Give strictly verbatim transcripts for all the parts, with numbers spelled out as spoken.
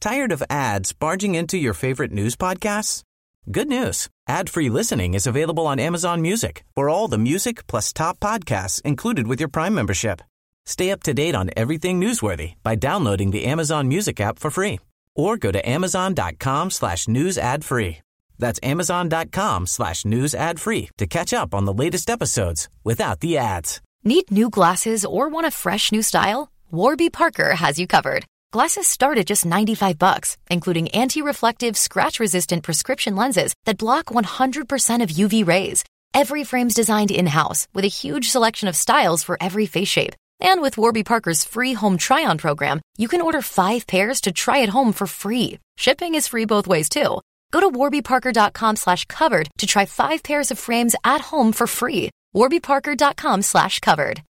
Tired of ads barging into your favorite news podcasts? Good news. Ad-free listening is available on Amazon Music for all the music plus top podcasts included with your Prime membership. Stay up to date on everything newsworthy by downloading the Amazon Music app for free or go to amazon.com slash news ad free. That's amazon.com slash news ad free to catch up on the latest episodes without the ads. Need new glasses or want a fresh new style? Warby Parker has you covered. Glasses start at just ninety-five bucks, including anti-reflective, scratch-resistant prescription lenses that block one hundred percent of U V rays. Every frame's designed in-house with a huge selection of styles for every face shape. And with Warby Parker's free home try-on program, you can order five pairs to try at home for free. Shipping is free both ways, too. Go to warbyparker.com slash covered to try five pairs of frames at home for free. warbyparker.com slash covered.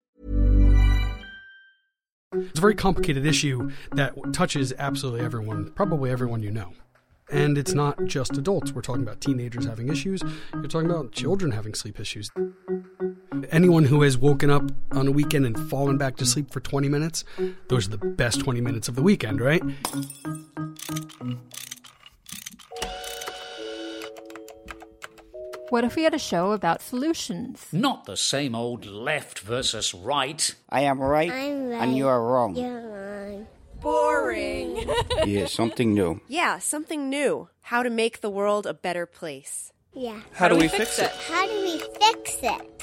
It's a very complicated issue that touches absolutely everyone, probably everyone you know. And it's not just adults. We're talking about teenagers having issues. You're talking about children having sleep issues. Anyone who has woken up on a weekend and fallen back to sleep for twenty minutes, those are the best twenty minutes of the weekend, right? What if we had a show about solutions? Not the same old left versus right. I am right, I'm right. and you are wrong. You're wrong. Boring. Yeah, something new. Yeah, something new. How to make the world a better place. Yeah. How, How do, do we, we fix, fix it? it? How do we fix it?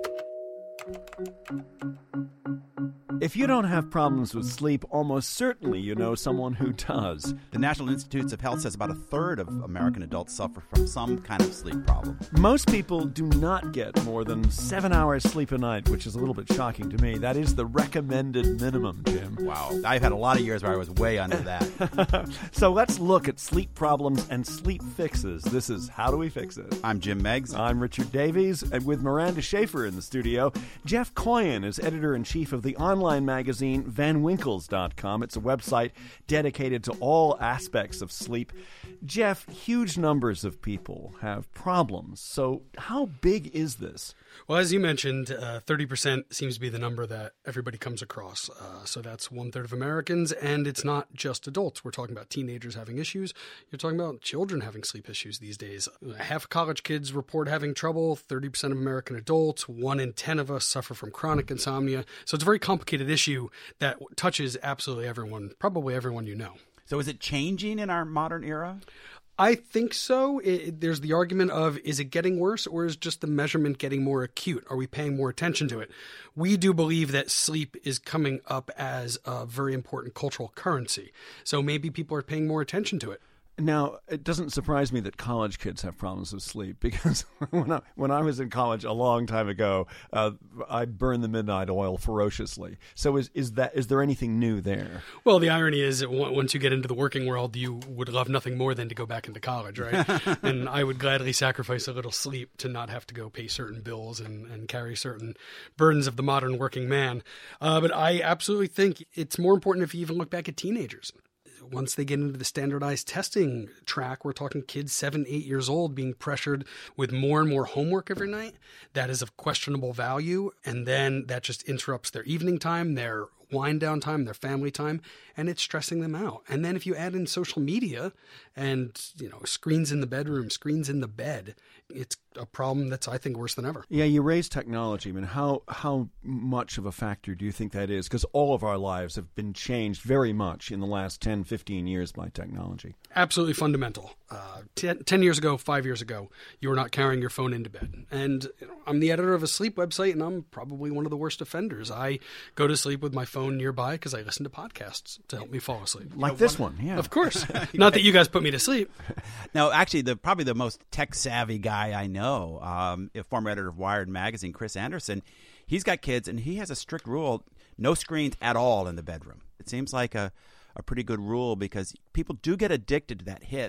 If you don't have problems with sleep, almost certainly you know someone who does. The National Institutes of Health says about a third of American adults suffer from some kind of sleep problem. Most people do not get more than seven hours sleep a night, which is a little bit shocking to me. That is the recommended minimum, Jim. Wow. I've had a lot of years where I was way under that. So let's look at sleep problems and sleep fixes. This is How Do We Fix It? I'm Jim Meggs. I'm Richard Davies, and with Miranda Schaefer in the studio. Jeff Coyen is editor-in-chief of the online magazine Van Winkles dot com. It's a website dedicated to all aspects of sleep. Jeff, huge numbers of people have problems. So how big is this? Well, as you mentioned, uh, thirty percent seems to be the number that everybody comes across. Uh, so that's one-third of Americans, and it's not just adults. We're talking about teenagers having issues. You're talking about children having sleep issues these days. Half of college kids report having trouble, thirty percent of American adults, one in ten of us suffer from chronic insomnia. So it's a very complicated issue that touches absolutely everyone, probably everyone you know. So is it changing in our modern era? I think so. It, there's the argument of, is it getting worse, or is just the measurement getting more acute? Are we paying more attention to it? We do believe that sleep is coming up as a very important cultural currency. So maybe people are paying more attention to it. Now, it doesn't surprise me that college kids have problems with sleep, because when I, when I was in college a long time ago, uh, I burned the midnight oil ferociously. So is is that is there anything new there? Well, the irony is that once you get into the working world, you would love nothing more than to go back into college, right? And I would gladly sacrifice a little sleep to not have to go pay certain bills and, and carry certain burdens of the modern working man. Uh, but I absolutely think it's more important if you even look back at teenagers. Once they get into the standardized testing track, we're talking kids seven, eight years old being pressured with more and more homework every night. That is of questionable value. And then that just interrupts their evening time, their wind down time, their family time, and it's stressing them out. And then if you add in social media and, you know, screens in the bedroom, screens in the bed, it's a problem that's, I think, worse than ever. Yeah, you raised technology. I mean, how how much of a factor do you think that is? Because all of our lives have been changed very much in the last ten, fifteen years by technology. Absolutely fundamental. Uh, ten, ten years ago, five years ago, you were not carrying your phone into bed. And you know, I'm the editor of a sleep website, and I'm probably one of the worst offenders. I go to sleep with my phone nearby because I listen to podcasts to help me fall asleep. Like you know, this one, one, yeah. Of course. Not that you guys put me to sleep. No, actually, the probably the most tech-savvy guy I know, um, a former editor of Wired magazine, Chris Anderson, he's got kids, and he has a strict rule, no screens at all in the bedroom. It seems like a, a pretty good rule because people do get addicted to that hit.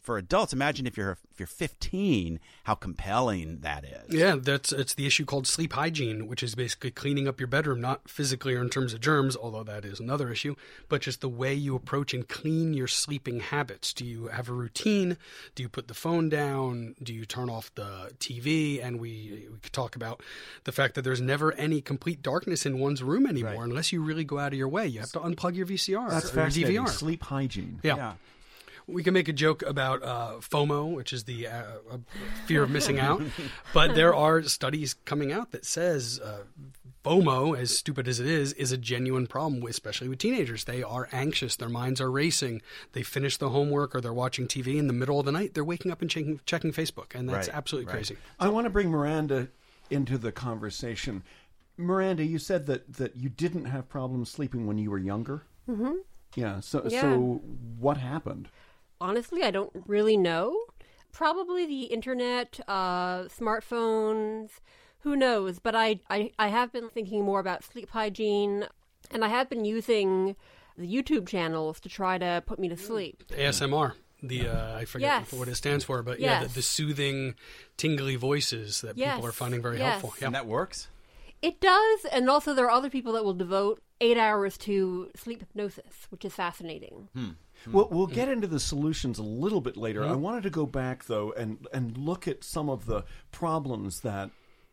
for adults. Imagine if you're if you're fifteen, how compelling that is. Yeah, that's it's the issue called sleep hygiene, which is basically cleaning up your bedroom, not physically or in terms of germs, although that is another issue, but just the way you approach and clean your sleeping habits. Do you have a routine? Do you put the phone down? Do you turn off the T V? And we, we could talk about the fact that there's never any complete darkness in one's room anymore, right, unless you really go out of your way. You have to unplug your V C R That's or your D V R. Sleep hygiene. Yeah. Yeah. We can make a joke about uh, FOMO, which is the uh, fear of missing out. But there are studies coming out that says uh, FOMO, as stupid as it is, is a genuine problem, with, especially with teenagers. They are anxious. Their minds are racing. They finish the homework or they're watching T V in the middle of the night. They're waking up and checking, checking Facebook. And that's right, absolutely right. crazy. I want to bring Miranda into the conversation. Miranda, you said that, that you didn't have problems sleeping when you were younger. Mm-hmm. Yeah. So, Yeah. so what happened? Honestly, I don't really know. Probably the internet, uh, smartphones, who knows? But I, I, I have been thinking more about sleep hygiene, and I have been using the YouTube channels to try to put me to sleep. A S M R. The uh, I forget Yes. what it stands for, but Yes. yeah, the, the soothing, tingly voices that Yes. people are finding very Yes. helpful. Yeah. And that works? It does, and also there are other people that will devote eight hours to sleep hypnosis, which is fascinating. Hmm. Well, we'll get into the solutions a little bit later. Mm-hmm. I wanted to go back, though, and, and look at some of the problems that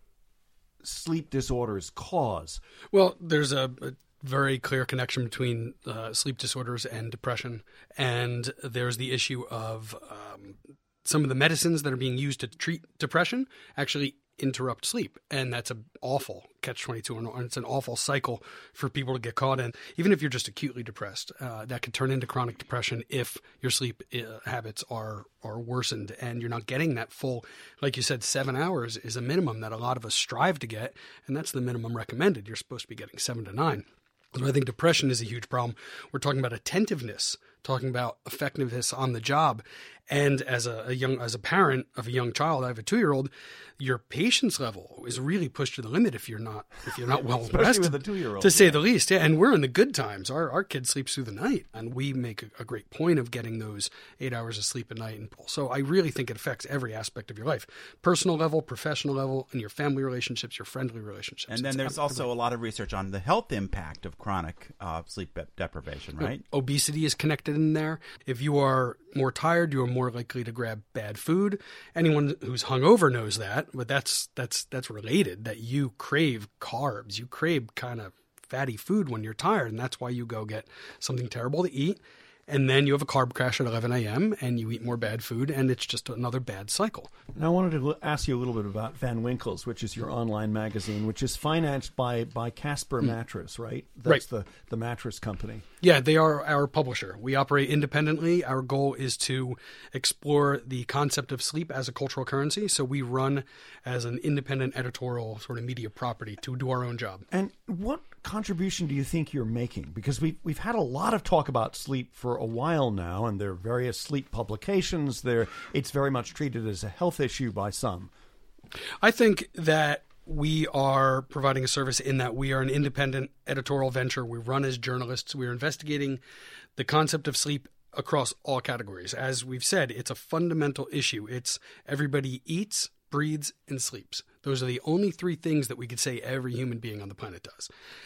sleep disorders cause. Well, there's a, a very clear connection between uh, sleep disorders and depression. And there's the issue of um, some of the medicines that are being used to treat depression actually interrupt sleep. And that's an awful catch twenty-two. And it's an awful cycle for people to get caught in. Even if you're just acutely depressed, uh, that could turn into chronic depression if your sleep uh, habits are, are worsened and you're not getting that full, like you said, seven hours is a minimum that a lot of us strive to get. And that's the minimum recommended. You're supposed to be getting seven to nine. So I think depression is a huge problem. We're talking about attentiveness, talking about effectiveness on the job. And as a, a young, as a parent of a young child, I have a two-year-old. Your patience level is really pushed to the limit if you're not if you're not well Especially rested, with a two-year-old, to say yeah. the least. Yeah, and we're in the good times. Our our kid sleeps through the night, and we make a, a great point of getting those eight hours of sleep a night. And so I really think it affects every aspect of your life, personal level, professional level, and your family relationships, your friendly relationships. And then It's there's everything. also a lot of research on the health impact of chronic uh, sleep de- deprivation, right? Obesity is connected in there. If you are more tired, you are more likely to grab bad food. Anyone who's hungover knows that, but that's that's that's related, that you crave carbs. You crave kind of fatty food when you're tired, and that's why you go get something terrible to eat. And then you have a carb crash at eleven a.m. and you eat more bad food, and it's just another bad cycle. Now, I wanted to ask you a little bit about Van Winkles, which is your online magazine, which is financed by, by Casper Mattress, right? That's Right. the, the mattress company. Yeah, they are our publisher. We operate independently. Our goal is to explore the concept of sleep as a cultural currency. So we run as an independent editorial sort of media property to do our own job. And what contribution do you think you're making? Because we've, we've had a lot of talk about sleep for a while now, and there are various sleep publications. There, it's very much treated as a health issue by some. I think that we are providing a service in that we are an independent editorial venture. We run as journalists. We're investigating the concept of sleep across all categories. As we've said, it's a fundamental issue. It's everybody eats, breathes, and sleeps. Those are the only three things that we could say every human being on the planet does.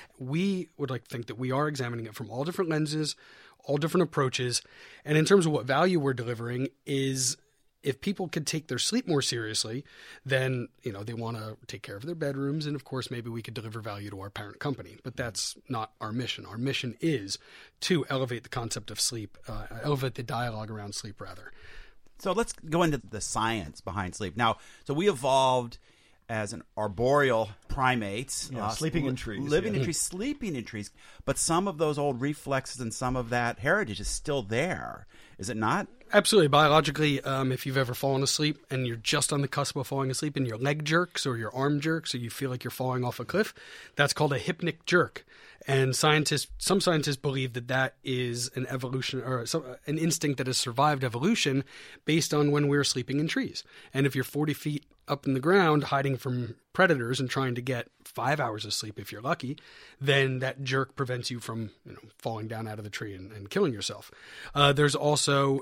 We would like to think that we are examining it from all different lenses, all different approaches. And in terms of what value we're delivering is, if people could take their sleep more seriously, then, you know, they want to take care of their bedrooms. And of course, maybe we could deliver value to our parent company, but that's not our mission. Our mission is to elevate the concept of sleep, uh, elevate the dialogue around sleep rather. So let's go into the science behind sleep. Now, so we evolved as an arboreal primates. Yeah, sleeping li- in trees, Living yeah. in trees, sleeping in trees. But some of those old reflexes and some of that heritage is still there. Is it not? Absolutely. Biologically, um, if you've ever fallen asleep and you're just on the cusp of falling asleep and your leg jerks or your arm jerks or you feel like you're falling off a cliff, that's called a hypnic jerk. And scientists, some scientists believe that that is an evolution or some, an instinct that has survived evolution based on when we were sleeping in trees. And if you're forty feet up in the ground hiding from predators and trying to get five hours of sleep if you're lucky, then that jerk prevents you from, you know, falling down out of the tree and, and killing yourself. Uh, there's also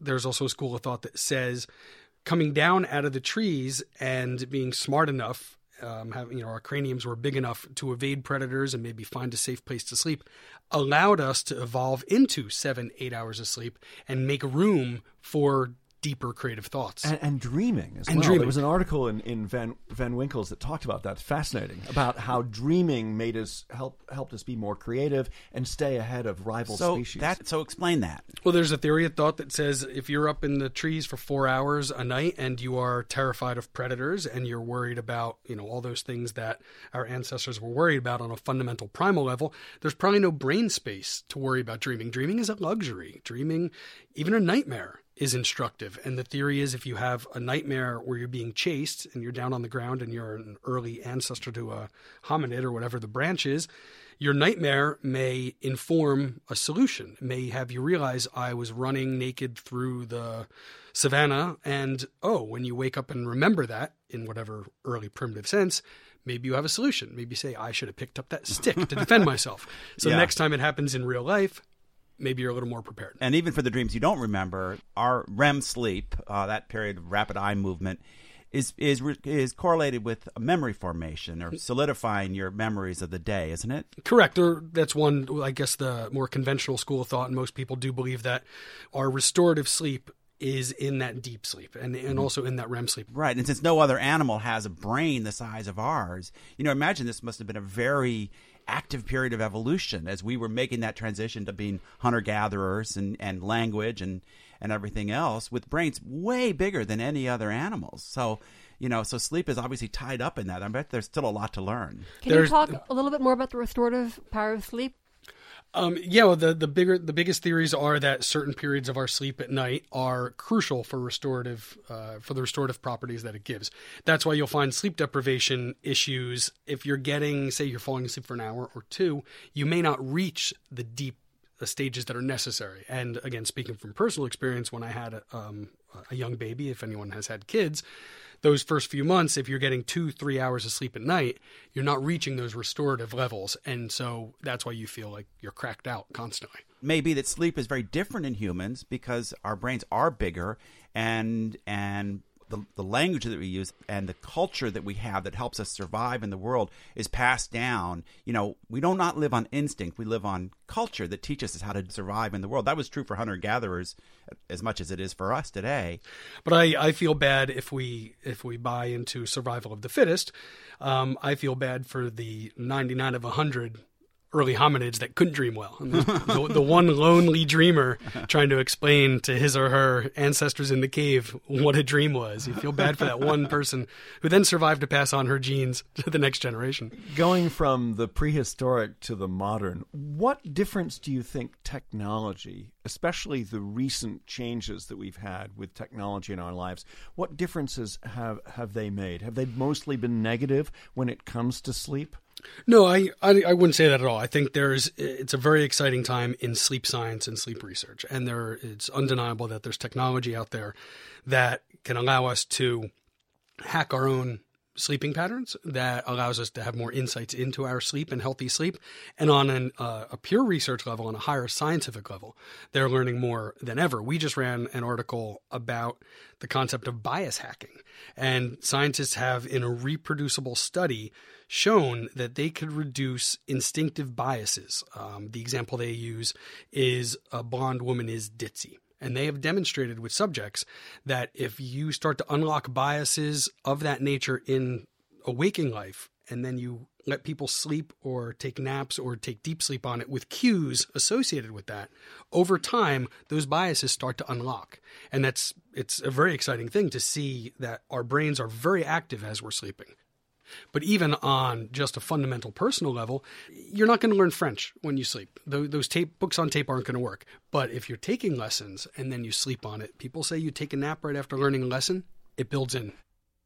there's also a school of thought that says coming down out of the trees and being smart enough, um, having, you know, our craniums were big enough to evade predators and maybe find a safe place to sleep, allowed us to evolve into seven, eight hours of sleep and make room for deeper creative thoughts. And, and dreaming as and well. Dreaming. There was an article in, in Van, Van Winkles that talked about that. Fascinating. About how dreaming made us, help, helped us be more creative and stay ahead of rival so species. That, so explain that. Well, there's a theory of thought that says if you're up in the trees for four hours a night and you are terrified of predators and you're worried about, you know, all those things that our ancestors were worried about on a fundamental primal level, there's probably no brain space to worry about dreaming. Dreaming is a luxury. Dreaming, even a nightmare, is instructive. And the theory is if you have a nightmare where you're being chased and you're down on the ground and you're an early ancestor to a hominid or whatever the branch is, your nightmare may inform a solution, may have you realize I was running naked through the savannah. And, oh, when you wake up and remember that in whatever early primitive sense, maybe you have a solution. Maybe you say, I should have picked up that stick to defend myself. So Yeah. next time it happens in real life, maybe you're a little more prepared. And even for the dreams you don't remember, our R E M sleep, uh, that period of rapid eye movement, is is is correlated with memory formation or solidifying your memories of the day, isn't it? Correct. Or that's one, I guess, the more conventional school of thought, and most people do believe that our restorative sleep is in that deep sleep and, and also in that R E M sleep. Right. And since no other animal has a brain the size of ours, you know, imagine this must have been a very active period of evolution as we were making that transition to being hunter-gatherers and, and language and, and everything else with brains way bigger than any other animals. So, you know, so sleep is obviously tied up in that. I bet there's still a lot to learn. Can There's- you talk a little bit more about the restorative power of sleep? Um, yeah, well, the the bigger the biggest theories are that certain periods of our sleep at night are crucial for restorative uh, for the restorative properties that it gives. That's why you'll find sleep deprivation issues if you're getting, say, you're falling asleep for an hour or two, you may not reach the deep uh, stages that are necessary. And again, speaking from personal experience, when I had a, um, a young baby, if anyone has had kids, those first few months, if you're getting two, three hours of sleep at night, you're not reaching those restorative levels. And so that's why you feel like you're cracked out constantly. Maybe that sleep is very different in humans because our brains are bigger and and the, the language that we use and the culture that we have that helps us survive in the world is passed down. You know, we do not live on instinct. We live on culture that teaches us how to survive in the world. That was true for hunter-gatherers as much as it is for us today. But I, I feel bad if we if we buy into survival of the fittest. Um, I feel bad for the ninety-nine of one hundred early hominids that couldn't dream well. And the, the one lonely dreamer trying to explain to his or her ancestors in the cave what a dream was. You feel bad for that one person who then survived to pass on her genes to the next generation. Going from the prehistoric to the modern, what difference do you think technology, especially the recent changes that we've had with technology in our lives, what differences have, have they made? Have they mostly been negative when it comes to sleep? No, I, I I wouldn't say that at all. I think there's it's a very exciting time in sleep science and sleep research, and there it's undeniable that there's technology out there that can allow us to hack our own sleeping patterns, that allows us to have more insights into our sleep and healthy sleep. And on an, uh, a pure research level, on a higher scientific level, they're learning more than ever. We just ran an article about the concept of bias hacking, and scientists have, in a reproducible study, shown that they could reduce instinctive biases. Um, the example they use is a blonde woman is ditzy. And they have demonstrated with subjects that if you start to unlock biases of that nature in a waking life, and then you let people sleep or take naps or take deep sleep on it with cues associated with that, over time, those biases start to unlock. And that's it's a very exciting thing to see that our brains are very active as we're sleeping. But even on just a fundamental personal level, you're not going to learn French when you sleep. Those tape books on tape aren't going to work. But if you're taking lessons and then you sleep on it, people say you take a nap right after learning a lesson, it builds in.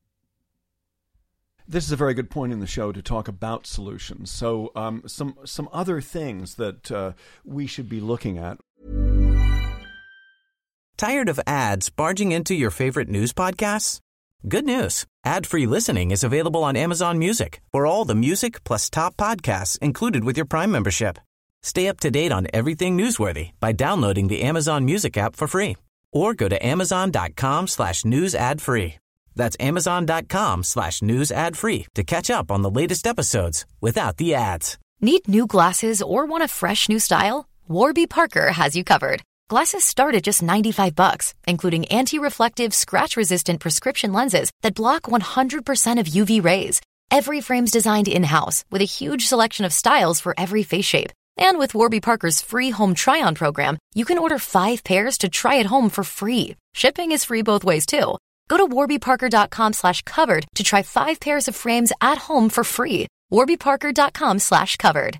This is a very good point in the show to talk about solutions. So um, some some other things that uh, we should be looking at. Tired of ads barging into your favorite news podcasts? Good news. Ad-free listening is available on Amazon Music for all the music plus top podcasts included with your Prime membership. Stay up to date on everything newsworthy by downloading the Amazon Music app for free or go to amazon.com slash news ad free. That's amazon.com slash news ad free to catch up on the latest episodes without the ads. Need new glasses or want a fresh new style? Warby Parker has you covered. Glasses start at just ninety-five bucks, including anti-reflective, scratch-resistant prescription lenses that block one hundred percent of U V rays. Every frame's designed in-house with a huge selection of styles for every face shape. And with Warby Parker's free home try-on program, you can order five pairs to try at home for free. Shipping is free both ways, too. Go to warbyparker.com slash covered to try five pairs of frames at home for free. warbyparker.com slash covered.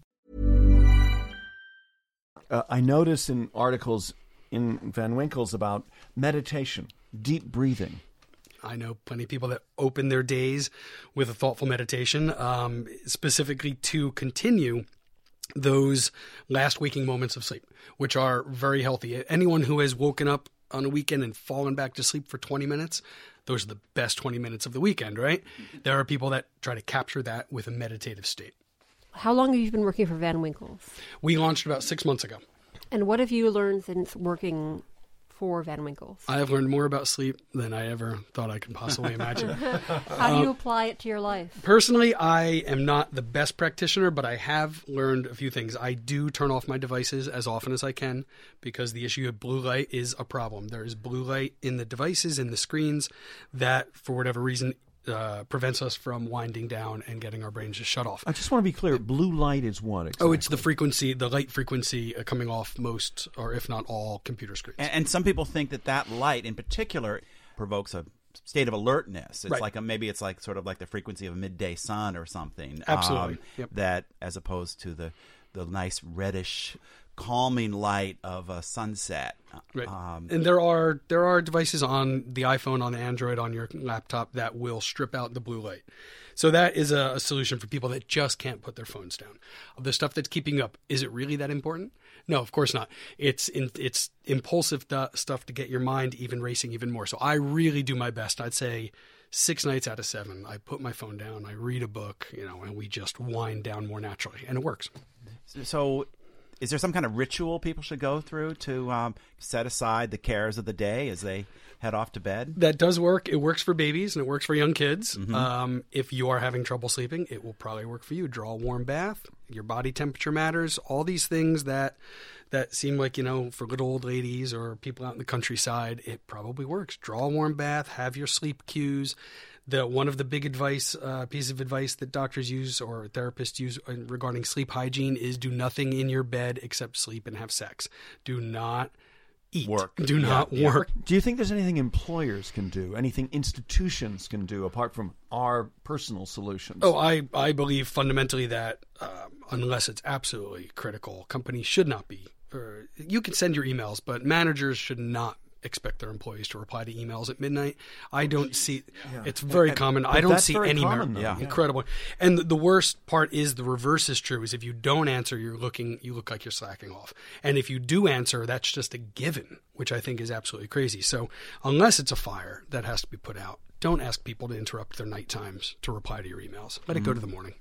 Uh, I notice in articles in Van Winkle's about meditation, deep breathing. I know plenty of people that open their days with a thoughtful meditation, um, specifically to continue those last waking moments of sleep, which are very healthy. Anyone who has woken up on a weekend and fallen back to sleep for twenty minutes, those are the best twenty minutes of the weekend, right? There are people that try to capture that with a meditative state. How long have you been working for Van Winkle's? We launched about six months ago. And what have you learned since working for Van Winkle's? I have learned more about sleep than I ever thought I could possibly imagine. How do you um, apply it to your life? Personally, I am not the best practitioner, but I have learned a few things. I do turn off my devices as often as I can because the issue of blue light is a problem. There is blue light in the devices, in the screens, that for whatever reason uh, prevents us from winding down and getting our brains just shut off. I just want to be clear. Blue light is what exactly? Oh, it's the frequency, the light frequency uh, coming off most, or if not all, computer screens. And, and some people think that that light in particular provokes a state of alertness. It's Right. like a, maybe it's like sort of like the frequency of a midday sun or something. Absolutely. Um, Yep. That as opposed to the the nice reddish, calming light of a sunset. Right. Um, and there are there are devices on the iPhone, on Android, on your laptop that will strip out the blue light. So that is a, a solution for people that just can't put their phones down. The stuff that's keeping you up, is it really that important? No, of course not. It's in, it's impulsive th- stuff to get your mind even racing even more. So I really do my best. I'd say six nights out of seven, I put my phone down, I read a book, you know, and we just wind down more naturally, and it works. So is there some kind of ritual people should go through to um, set aside the cares of the day as they head off to bed? That does work. It works for babies and it works for young kids. Mm-hmm. Um, if you are having trouble sleeping, it will probably work for you. Draw a warm bath. Your body temperature matters. All these things that that seem like, you know, for little old ladies or people out in the countryside, it probably works. Draw a warm bath. Have your sleep cues. The one of the big advice, uh, piece of advice that doctors use or therapists use regarding sleep hygiene is do nothing in your bed except sleep and have sex. Do not eat. Work. Do not Yeah, yeah. work. Do you think there's anything employers can do, anything institutions can do apart from our personal solutions? Oh, I, I believe fundamentally that um, unless it's absolutely critical, companies should not be. Or you can send your emails, but managers should not expect their employees to reply to emails at midnight. I don't see. Yeah. It's very And- common. but I don't that's see very any common, merit. though. Yeah. Incredible. And the, the worst part is the reverse is true. Is if you don't answer, you're looking. You look like you're slacking off. And if you do answer, that's just a given, which I think is absolutely crazy. So unless it's a fire that has to be put out, don't ask people to interrupt their night times to reply to your emails. Let it go to the morning.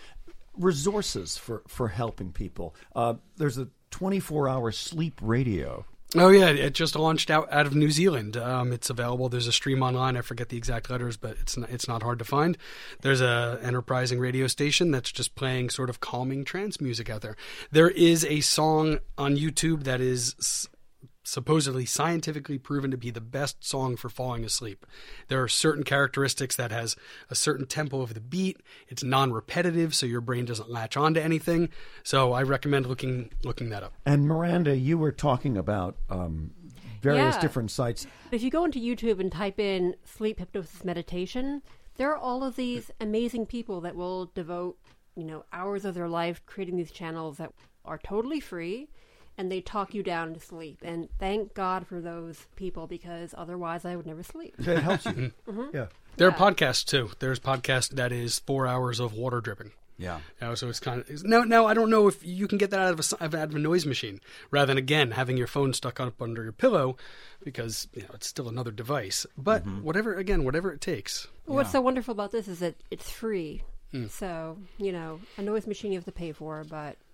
Resources for, for helping people. Uh, there's a twenty-four hour sleep radio. Oh, yeah. It just launched out, out of New Zealand. Um, it's available. There's a stream online. I forget the exact letters, but it's not, it's not hard to find. There's a enterprising radio station that's just playing sort of calming trance music out there. There is a song on YouTube that is s- supposedly scientifically proven to be the best song for falling asleep. There are certain characteristics that has a certain tempo of the beat. It's non-repetitive, so your brain doesn't latch onto anything. So I recommend looking looking that up. And Miranda, you were talking about um, various Yeah. different sites. If you go into YouTube and type in sleep hypnosis meditation, there are all of these amazing people that will devote, you know, hours of their life creating these channels that are totally free, and they talk you down to sleep. And thank God for those people, because otherwise I would never sleep. It helps you. Mm-hmm. Yeah. There Yeah. are podcasts too. There's podcast that is four hours of water dripping. Yeah. You know, so it's kind of no, no. I don't know if you can get that out of a out of a noise machine, rather than again having your phone stuck up under your pillow, because you know it's still another device. But whatever, again, whatever it takes. What's so wonderful about this is that it's free. So, you know, a noise machine you have to pay for, but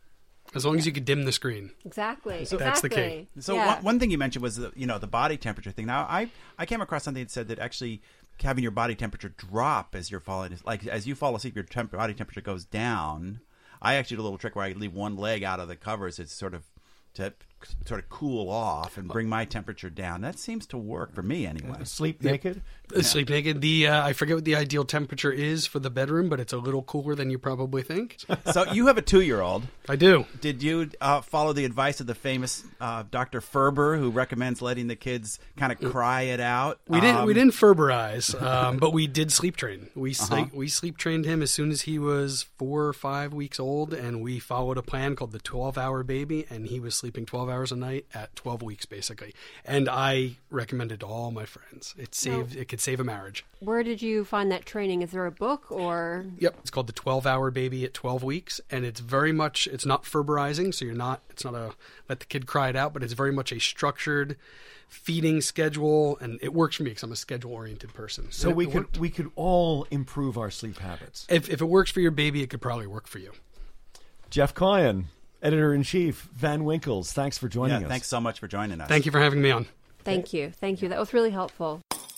As long as you could dim the screen. Exactly. So exactly. that's the key. So yeah. one, one thing you mentioned was the, you know, the body temperature thing. Now, I, I came across something that said that actually having your body temperature drop as you're falling, like as you fall asleep, your temp- body temperature goes down. I actually did a little trick where I leave one leg out of the covers. It's sort of to sort of cool off and bring my temperature down. That seems to work for me anyway. Uh, sleep naked? Yeah. Sleep naked. The uh, I forget what the ideal temperature is for the bedroom, but it's a little cooler than you probably think. So you have a two-year-old. I do. Did you uh, follow the advice of the famous uh, Doctor Ferber, who recommends letting the kids kind of cry it out? We didn't. Um, we didn't Ferberize, um, but we did sleep train. We Uh-huh. sleep, we sleep trained him as soon as he was four or five weeks old, and we followed a plan called the twelve-hour baby, and he was sleeping twelve hours a night at twelve weeks, basically. And I recommended to all my friends. It saved. No. It could save a marriage. Where did you find that training? Is there a book or? Yep, it's called the twelve-hour baby at twelve weeks, and it's very much. It's not Ferberizing, so you're not. It's not a let the kid cry it out, but it's very much a structured feeding schedule, and it works for me because I'm a schedule-oriented person. So And we it could worked. we could all improve our sleep habits. If if it works for your baby, it could probably work for you. Jeff Coyen, editor-in-chief, Van Winkles, thanks for joining yeah, us. Thanks so much for joining us. Thank you for having me on. Thank you. Thank you. That was really helpful.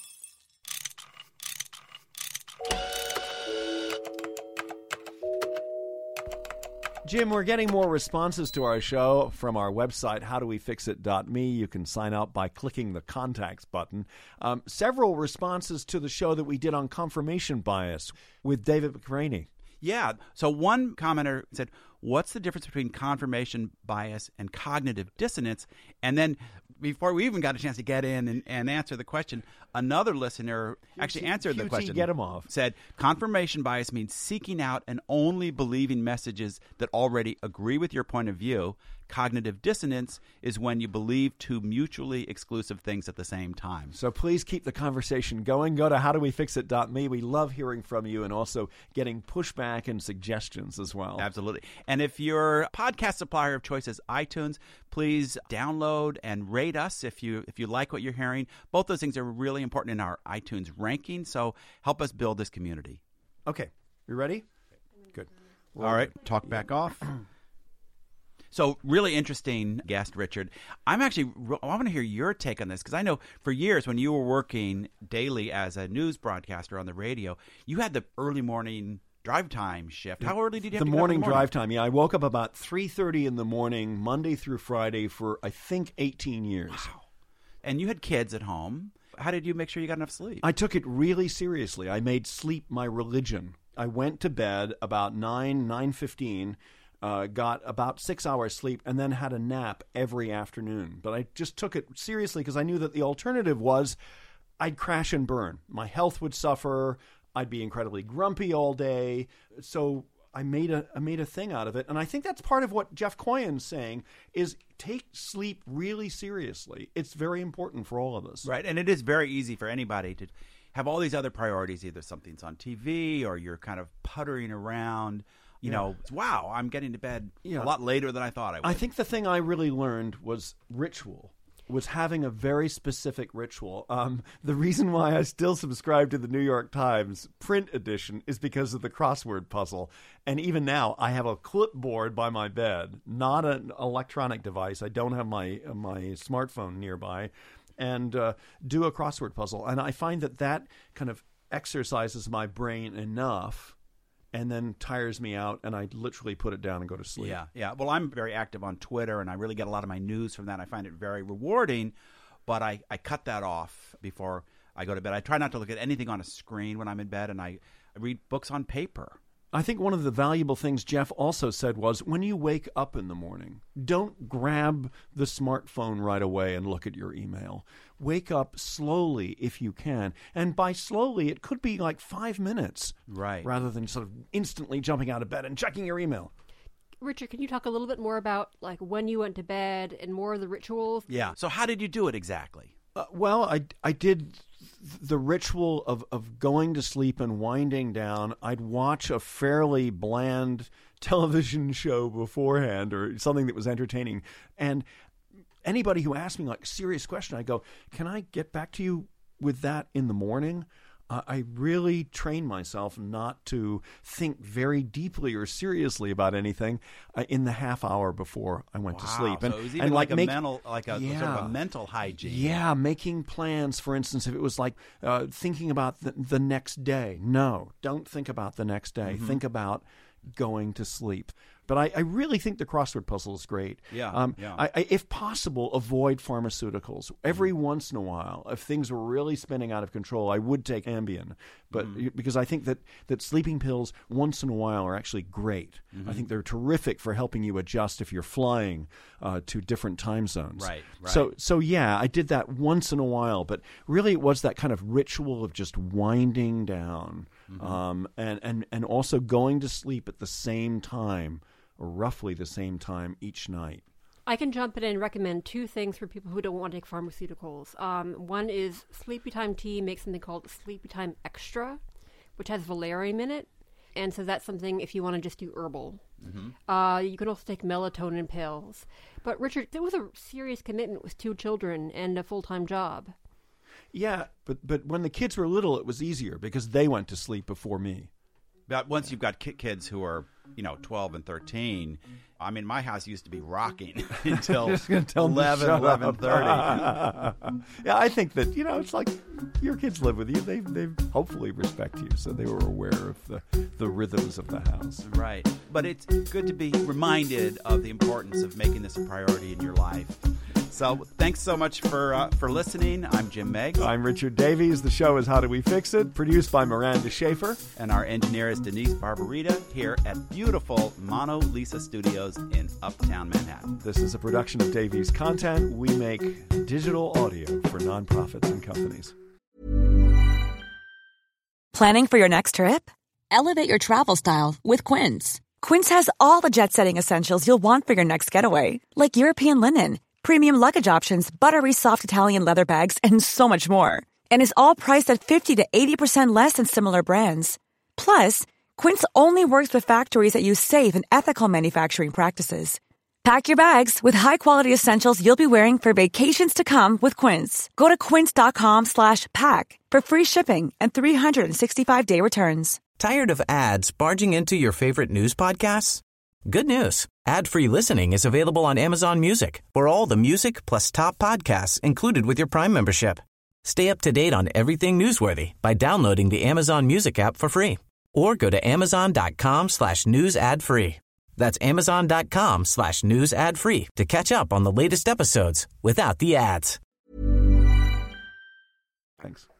Jim, we're getting more responses to our show from our website, how do we fix it dot me. You can sign up by clicking the contacts button. Um, several responses to the show that we did on confirmation bias with David McRaney. Yeah. So one commenter said, what's the difference between confirmation bias and cognitive dissonance? And then before we even got a chance to get in and, and answer the question, another listener actually answered the Q T question. Get 'em off. Said, confirmation bias means seeking out and only believing messages that already agree with your point of view. Cognitive dissonance is when you believe two mutually exclusive things at the same time. So please keep the conversation going. Go to how do we fix it dot me. We love hearing from you and also getting pushback and suggestions as well. Absolutely. And if your podcast supplier of choice is iTunes, please download and rate us if you if you like what you're hearing. Both those things are really important in our iTunes ranking, so help us build this community. Okay. You ready? Good. All right. Talk back off. So really interesting guest, Richard. I'm actually, I want to hear your take on this because I know for years when you were working daily as a news broadcaster on the radio, you had the early morning drive time shift. How early did you have the to get up morning in the morning drive time? Yeah, I woke up about three thirty in the morning, Monday through Friday for, I think, eighteen years. Wow. And you had kids at home. How did you make sure you got enough sleep? I took it really seriously. I made sleep my religion. I went to bed about nine, nine fifteen, uh, got about six hours sleep, and then had a nap every afternoon. But I just took it seriously because I knew that the alternative was I'd crash and burn. My health would suffer. I'd be incredibly grumpy all day. So I made a I made a thing out of it. And I think that's part of what Jeff Coyen's saying is take sleep really seriously. It's very important for all of us. Right. And it is very easy for anybody to have all these other priorities. Either something's on T V or you're kind of puttering around. You Yeah. know, wow, I'm getting to bed Yeah. a lot later than I thought I would. I think the thing I really learned was ritual, was having a very specific ritual. Um, the reason why I still subscribe to the New York Times print edition is because of the crossword puzzle. And even now, I have a clipboard by my bed, not an electronic device. I don't have my my smartphone nearby, and uh, do a crossword puzzle. And I find that that kind of exercises my brain enough and then tires me out, and I literally put it down and go to sleep. Yeah, yeah. Well, I'm very active on Twitter, and I really get a lot of my news from that. I find it very rewarding, but I, I cut that off before I go to bed. I try not to look at anything on a screen when I'm in bed, and I, I read books on paper. I think one of the valuable things Jeff also said was when you wake up in the morning, don't grab the smartphone right away and look at your email. Wake up slowly if you can. And by slowly, it could be like five minutes. Right. Rather than sort of instantly jumping out of bed and checking your email. Richard, can you talk a little bit more about like when you went to bed and more of the rituals? Yeah. So how did you do it exactly? Uh, well, I, I did the ritual of, of going to sleep and winding down. I'd watch a fairly bland television show beforehand or something that was entertaining. And anybody who asked me like a serious question, I go, can I get back to you with that in the morning? uh, I really trained myself not to think very deeply or seriously about anything uh, in the half hour before I went wow. to sleep. And, so it was even and like, like a make, mental, like a yeah, sort of a mental hygiene. Yeah, making plans. For instance, if it was like uh, thinking about the, the next day. No, don't think about the next day. Mm-hmm. Think about going to sleep. But I, I really think the crossword puzzle is great. Yeah, um, yeah. I, I, if possible, avoid pharmaceuticals. Every mm. once in a while, if things were really spinning out of control, I would take Ambien. But mm. because I think that, that sleeping pills once in a while are actually great. Mm-hmm. I think they're terrific for helping you adjust if you're flying uh, to different time zones. Right, right. So, so yeah, I did that once in a while. But really, it was that kind of ritual of just winding down mm-hmm. um, and, and, and also going to sleep at the same time, or roughly the same time each night. I can jump in and recommend two things for people who don't want to take pharmaceuticals. Um, one is Sleepy Time Tea makes something called Sleepy Time Extra, which has valerian in it. And so that's something if you want to just do herbal. Mm-hmm. Uh, you can also take melatonin pills. But Richard, there was a serious commitment with two children and a full-time job. Yeah, but, but when the kids were little, it was easier because they went to sleep before me. But once you've got ki- kids who are, you know, twelve and thirteen, I mean, my house used to be rocking until eleven, eleven thirty. Yeah, I think that, you know, it's like your kids live with you. They they hopefully respect you, so they were aware of the, the rhythms of the house. Right. But it's good to be reminded of the importance of making this a priority in your life. So thanks so much for uh, for listening. I'm Jim Meggs. I'm Richard Davies. The show is How Do We Fix It? Produced by Miranda Schaefer. And our engineer is Denise Barbarita here at beautiful Mono Lisa Studios in Uptown Manhattan. This is a production of Davies Content. We make digital audio for nonprofits and companies. Planning for your next trip? Elevate your travel style with Quince. Quince has all the jet-setting essentials you'll want for your next getaway, like European linen, premium luggage options, buttery soft Italian leather bags, and so much more. And is all priced at fifty to eighty percent less than similar brands. Plus, Quince only works with factories that use safe and ethical manufacturing practices. Pack your bags with high-quality essentials you'll be wearing for vacations to come with Quince. Go to quince.com slash pack for free shipping and three sixty-five day returns. Tired of ads barging into your favorite news podcasts? Good news. Ad-free listening is available on Amazon Music for all the music plus top podcasts included with your Prime membership. Stay up to date on everything newsworthy by downloading the Amazon Music app for free or go to amazon.com slash news ad free. That's amazon.com slash news ad free to catch up on the latest episodes without the ads. Thanks.